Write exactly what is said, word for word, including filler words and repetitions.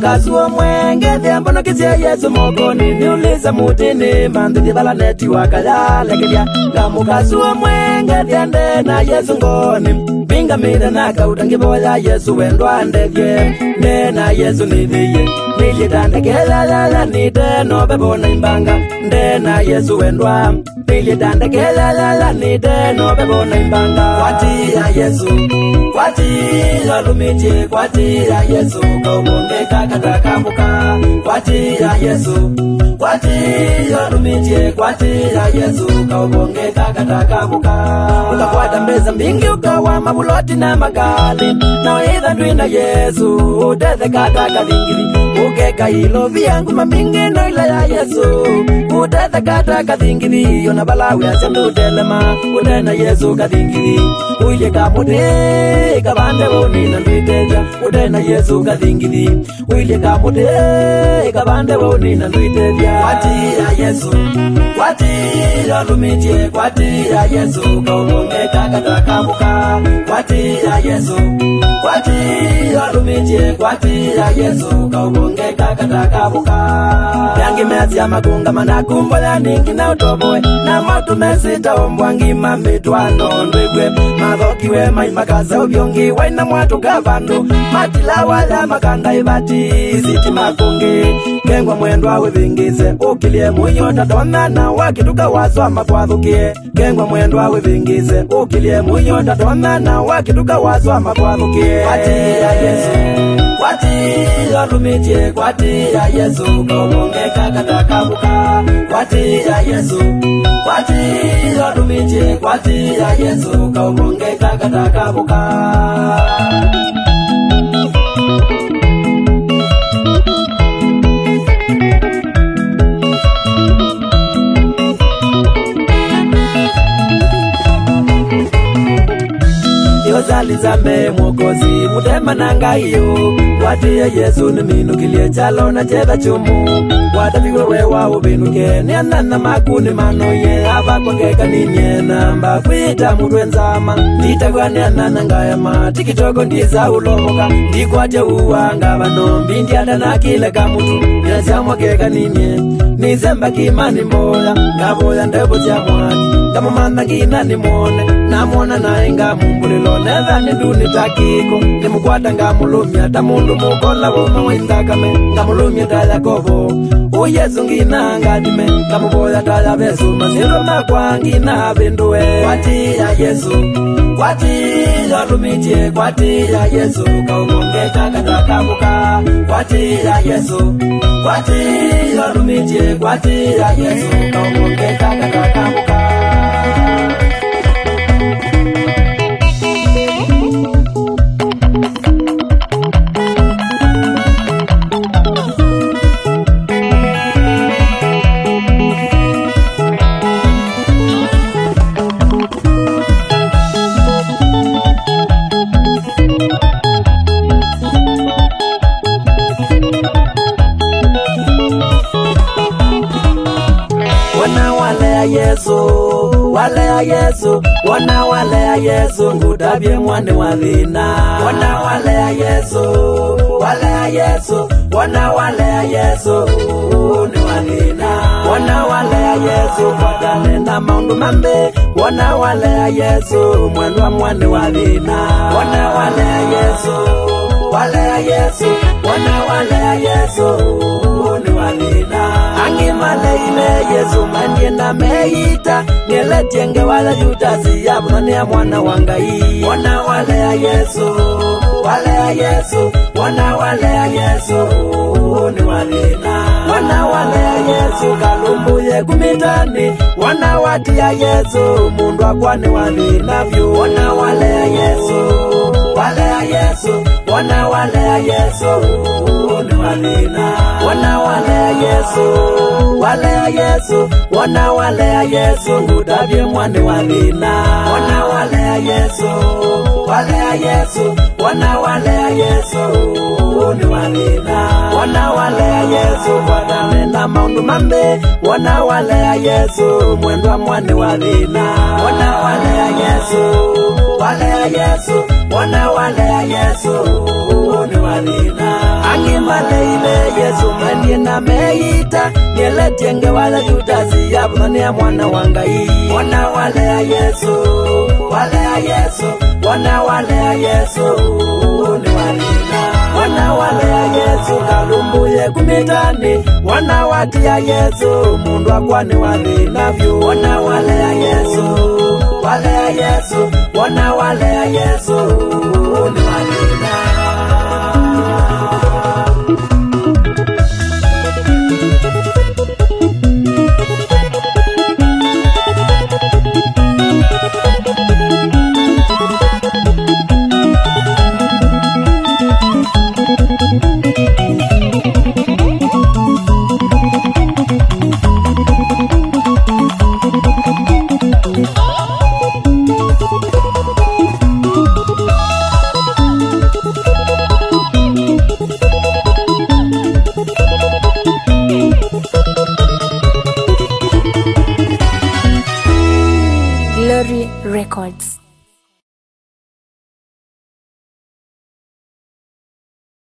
Mukasuo mwenge Thiambono kisia Yesu mokoni Niuliza mutini Mandithi bala neti wakaya lekelia Nga mukasuo mwenge Thiande na Yesu ngoni Binga mire na kautangiboya Yesu wendwa ndege Nena Yesu nithiye Nilitandekela lala nite no bebona imbanga Ndena Yesu wendwa Nilitandekela lala nite no bebona imbanga Kwati ya Yesu Kwati ya lumitie Kwati ya Yesu Kaubonge kakatakabuka Kwati ya Yesu Kwati ya lumitie Kwati ya Yesu Kaubonge kakatakabuka Ukakwata mbeza mbingi ukawa mabuloti na magali Na waitha ndwina Yesu Uteze kataka dhingili Ukeka hilo viyangu mamingi no ila ya Yesu Uteze kataka dhingili Yona balawe asendu utelema Utena Yesu kadhingili Uye kamude Kabande woni na ndwiteja Utena Yesu kadhingili Uye kamude Kabande woni na ndwiteja Kwati ya Yesu Kwati ya lumitie Kwati ya Yesu Kaubonge kakatakabuka Kwati ya Yesu Kwati ya lumitie Kwati ya Yesu Kaubonge kakatakabuka Yangi mezi ya magunga manakumbo ya ningi na utoboe Na motu mesita ombwangi mamitwano ndwegwe Mathokiwe maimakaza ubiongi Waina mwatu gavandu Matila wala makanda ibati Siti makungi Kengwa mwendo awe vingize Ukilie munyo tatona na wakituka waswa makwathukie Kengwa mwendo awe vingize Ukilie munyo tatona na wakituka waswa makwathukie Kwati ya Yesu Kwati ya lumitie Kwati ya Yesu Kaubonge kakatakabuka Kwati ya Yesu Kwati ya lumitie Kwati ya Yesu Kaubonge kakatakabuka Yozalizame mwokozi mutema nanga iyo Kwati ya Yesu ni minukilie chalo na chedha chumu Wadaviwe wewa ubinuke ni anana makuni manoye Hava kwa keka ninye namba Kuita mutwenzama Nitagwa ni anana ngayama Tikitoko ndiza ulomoka Ndikwate uwanga vanombi Ndiada na kile kamutu Nyasamwa keka ninye Nizemba kimani mbola Ngaboya ndebo cha mwani Kama manda kina ni mwone Na mwona na inga mumbulilo Neza ni duni takiko Ni mkwata nga mulumya Ta mundu mukola wuma windakame Nga mulumya ta Yakobo O Yesu ngina ngadime Nga muboya ta ya besu Masiro makwa ngina binduwe Kwati ya Yesu Kwati ya lumitie Kwati ya Yesu Kaubonge kakatakabuka Kwati ya Yesu Kwati ya lumitie Kwati ya Yesu Kaubonge kakatakabuka Yesu, wale ya Yesu, wana wale ya Yesu, ngutabye mwane wadhina. Wana wale ya Yesu, wale ya Yesu, wana wale ya Yesu, ni wadhina. Wana wale ya Yesu, wadane na maundu mambe. Wana wale ya Yesu, mwendwa mwane wadhina. Wana wale ya Yesu, wale ya Yesu, wana wale ya Yesu, ni wadhina. Angi male ime Yesu manye na meita Nyele tienge wala yutasi ya bunani ya mwana wangai. Wana wale ya Yesu, wale ya Yesu, wana wale ya Yesu, ni wadhina. Wana wale ya Yesu kalumbuye kumitani. Wana wati ya Yesu mundu akwani wadhina vyu. Wana wale ya Yesu, wale ya Yesu, wana wale ya Yesu, ni wadhina. Wana wale ya Yesu, wale ya Yesu, wana wale ya Yesu, ngutabye mwane wadhina. Wana wale ya Yesu, wale ya Yesu, wana wale ya Yesu, ni wadhina. Wana wale ya Yesu, wadane na maundu mambe. Wana wale ya Yesu, mwendwa mwane wadhina. Wana wale ya Yesu, wale ya Yesu, wana wale ya Yesu, ni wadhina. Angi male mathina meita nieletie ngewala Judasi yabuthania mwana wa Ngai mwana walea Yesu walea Yesu mwana walea Yesu ni walina mwana walea Yesu kalumbuye kumitani mwana watia Yesu mundu akwa ni walina vyo mwana walea Yesu walea Yesu mwana walea Yesu ni walina. Glory Records.